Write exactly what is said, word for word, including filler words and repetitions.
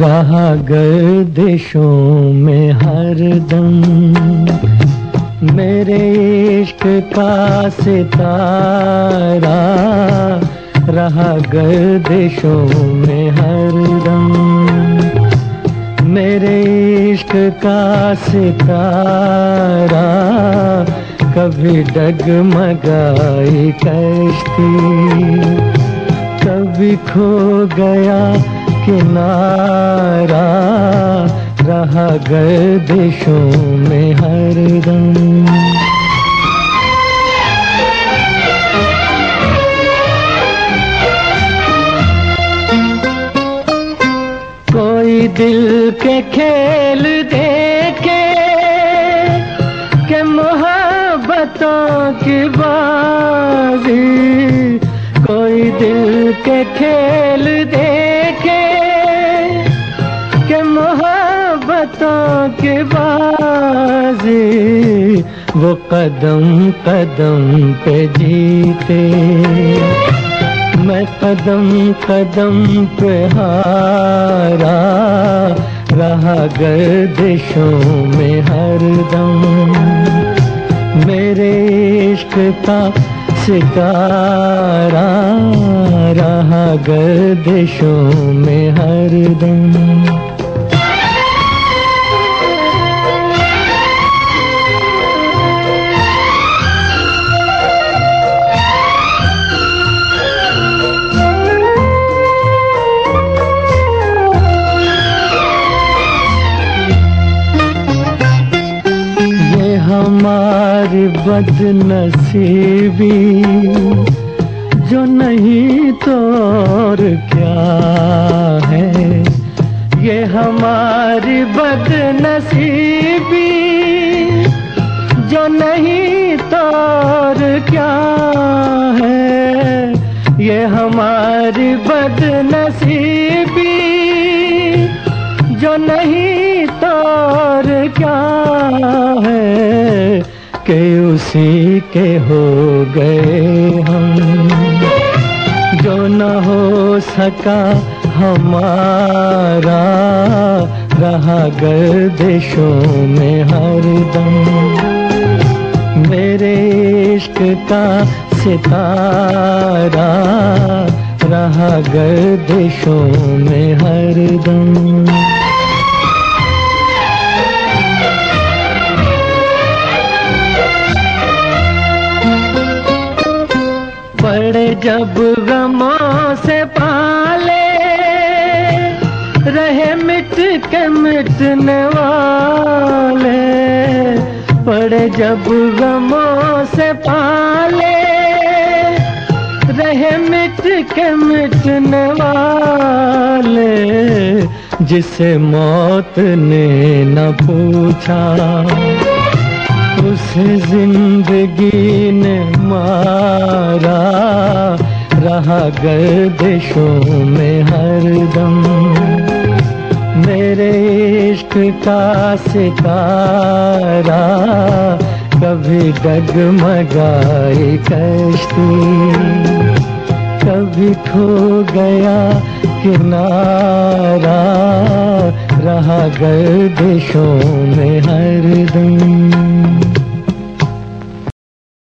रहा गर्दिशों में हरदम मेरे इश्क का सितारा, रहा गर्दिशों में हरदम मेरे इश्क का सितारा। कभी डगमगाई कश्ती, कभी खो गया किनारा, रहा गर्दिशों में हरदम। कोई दिल के खेल देखे कि मोहब्बतों की बाजी, कोई दिल के खेल देखे कि मोहब्बतों की बाजी, वो कदम कदम पे जीते, मैं कदम कदम पे हारा, रहा गर्दिशों में हरदम मेरे इश्क का सितारा, रहा गर्दिशों में हरदम। हमारी बदनसीबी जो नहीं तो और क्या है, ये हमारी बदनसीबी जो नहीं तो और क्या है, ये हमारी बदनसीबी जो नहीं तो और क्या है, कि उसी के हो गए हम जो न हो सका हमारा, रहा गर्दिशों में हरदम मेरे इश्क का सितारा, रहा गर्दिशों में हरदम। पड़े जब गमों से पाले, रहे मिट के मिटने वाले, पड़े जब गमों से पाले, रहे मिट के मिटने वाले, जिसे मौत ने न पूछा उसे जिंदगी ने मारा, रहा गर्दिशों में हरदम मेरे इश्क का सितारा। कभी डगमगाई कश्ती, कभी खो गया किनारा, रहा गर्दिशों में हरदम।